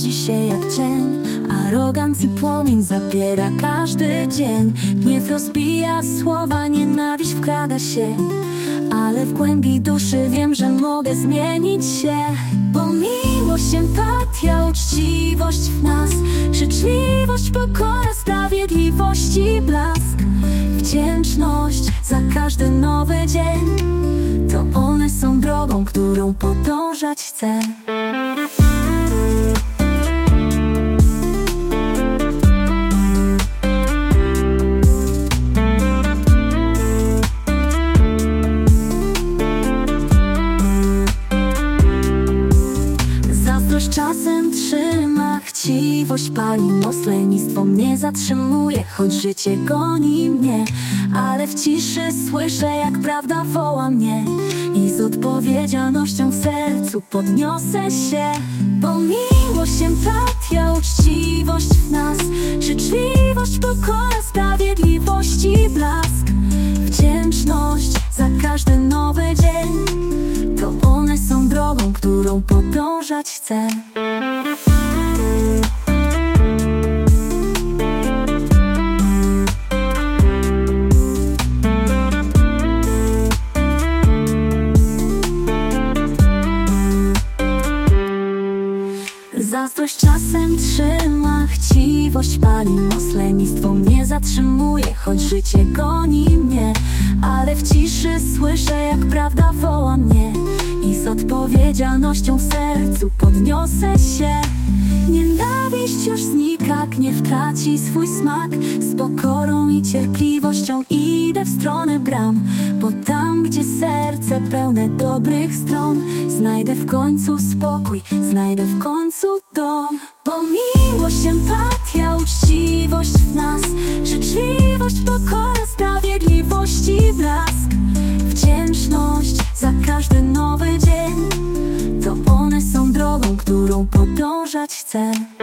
rodzi się jak cień. Arogancji płomień zabiera każdy dzień. Gniew rozbija słowa, nienawiść wkrada się. Ale w głębi duszy wiem, że mogę zmienić się. Bo miłość, empatia, uczciwość w nas, życzliwość, pokora, sprawiedliwości blask, wdzięczność za każdy nowy dzień. To one są drogą, którą podążać chcę. Zazdrość czasem trzyma, chciwość pali most, lenistwo mnie zatrzymuje, choć życie goni mnie. Ale w ciszy słyszę, jak prawda woła mnie i z odpowiedzialnością w sercu podniosę się. Bo miłość, empatia, uczciwość w nas, życzliwość, pokora, sprawiedliwości blask, wdzięczność za każdy nowy dzień. To one są drogą, którą podążać chcę. Zazdrość czasem trzyma, chciwość pali most, lenistwo mnie zatrzymuje, choć życie goni mnie. Ale w ciszy słyszę, jak prawda woła mnie i z odpowiedzialnością w sercu podniosę się. Nienawiść już znika, gniew traci swój smak. Z pokorą i cierpliwością idę w stronę bram. Bo tam, gdzie serce pełne dobrych stron, znajdę w końcu spokój, znajdę w końcu dom. Bo miłość, empatia, uczciwość w nas, życzliwość, pokora, sprawiedliwości blask, wdzięczność za każdy nowy dzień. To one są drogą, którą podążać chcę.